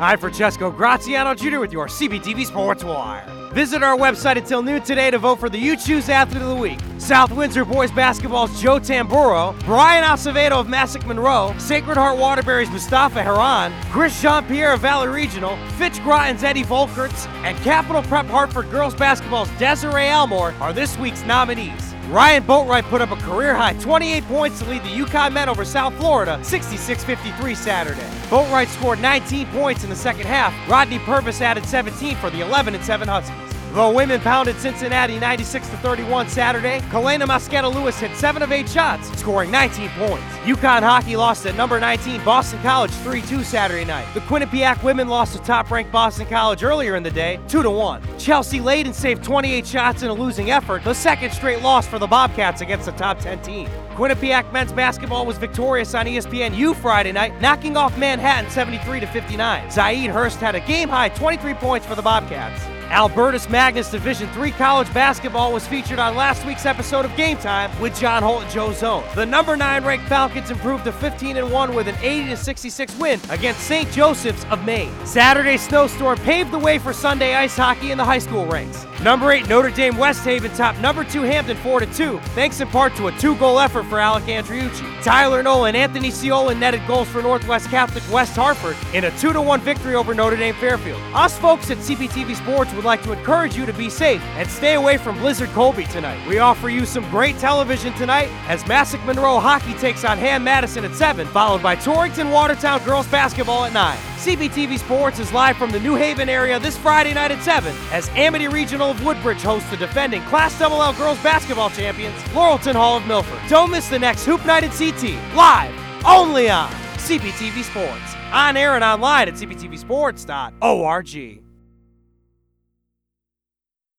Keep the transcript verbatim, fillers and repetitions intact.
I'm Francesco Graziano Junior with your C B T V Sports Wire. Visit our website until noon today to vote for the You Choose Athlete of the Week. South Windsor Boys Basketball's Joe Tamburo, Brian Acevedo of Massac Monroe, Sacred Heart Waterbury's Mustafa Heron, Chris Jean-Pierre of Valley Regional, Fitch Groton's Eddie Volkerts, and Capital Prep Hartford Girls Basketball's Desiree Elmore are this week's nominees. Ryan Boatwright put up a career-high twenty-eight points to lead the UConn men over South Florida sixty-six fifty-three Saturday. Boatwright scored nineteen points in the second half. Rodney Purvis added seventeen for the eleven and seven Huskies. The women pounded Cincinnati ninety-six to thirty-one Saturday. Kalena Mosqueda-Lewis hit seven of eight shots, scoring nineteen points. UConn hockey lost at number nineteen Boston College three two Saturday night. The Quinnipiac women lost to top-ranked Boston College earlier in the day, two to one. Chelsea Layden saved twenty-eight shots in a losing effort, the second straight loss for the Bobcats against the top ten team. Quinnipiac men's basketball was victorious on E S P N U Friday night, knocking off Manhattan seventy-three to fifty-nine. Zaid Hurst had a game-high twenty-three points for the Bobcats. Albertus Magnus Division three college basketball was featured on last week's episode of Game Time with John Holt and Joe Zone. The number nine ranked Falcons improved to fifteen and one with an eighty to sixty-six win against Saint Joseph's of Maine. Saturday's snowstorm paved the way for Sunday ice hockey in the high school ranks. Number eight Notre Dame West Haven topped number two Hampton four to two, thanks in part to a two-goal effort for Alec Andriucci. Tyler Nolan and Anthony Ciola netted goals for Northwest Catholic West Hartford in a two to one victory over Notre Dame Fairfield. Us folks at C B T V Sports would like to encourage you to be safe and stay away from Blizzard Colby tonight. We offer you some great television tonight as Massac Monroe hockey takes on Ham Madison at seven, followed by Torrington Watertown girls basketball at nine. C B T V Sports is live from the New Haven area this Friday night at seven as Amity Regional of Woodbridge hosts the defending Class double L girls basketball champions, Laurelton Hall of Milford. Don't miss the next Hoop Night at C T, live, only on C B T V Sports. On air and online at c b t v sports dot org.